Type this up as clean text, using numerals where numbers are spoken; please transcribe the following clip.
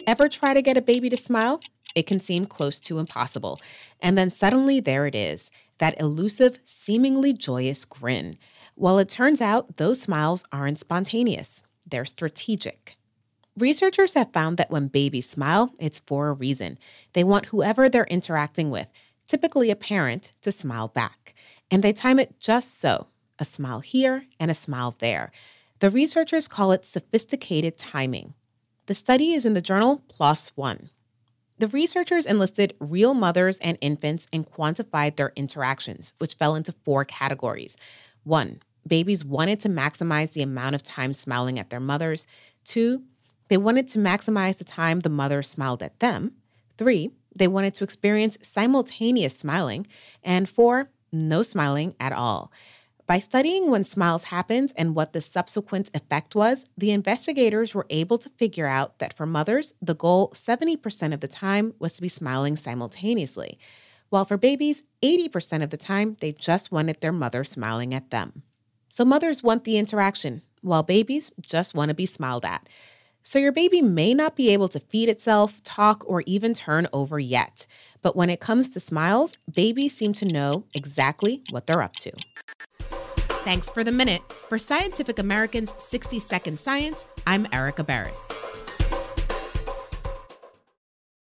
Ever try to get a baby to smile? It can seem close to impossible. And then suddenly there it is, that elusive, seemingly joyous grin. Well, it turns out those smiles aren't spontaneous. They're strategic. Researchers have found that when babies smile, it's for a reason. They want whoever they're interacting with, typically a parent, to smile back. And they time it just so, a smile here and a smile there. The researchers call it sophisticated timing. The study is in the journal PLOS One. The researchers enlisted real mothers and infants and quantified their interactions, which fell into 4 categories. 1, babies wanted to maximize the amount of time smiling at their mothers. 2, they wanted to maximize the time the mother smiled at them. 3, they wanted to experience simultaneous smiling. And 4, no smiling at all. By studying when smiles happened and what the subsequent effect was, the investigators were able to figure out that for mothers, the goal 70% of the time was to be smiling simultaneously, while for babies, 80% of the time, they just wanted their mother smiling at them. So mothers want the interaction, while babies just want to be smiled at. So your baby may not be able to feed itself, talk, or even turn over yet. But when it comes to smiles, babies seem to know exactly what they're up to. Thanks for the minute. For Scientific American's 60-Second Science, I'm Erica Barris.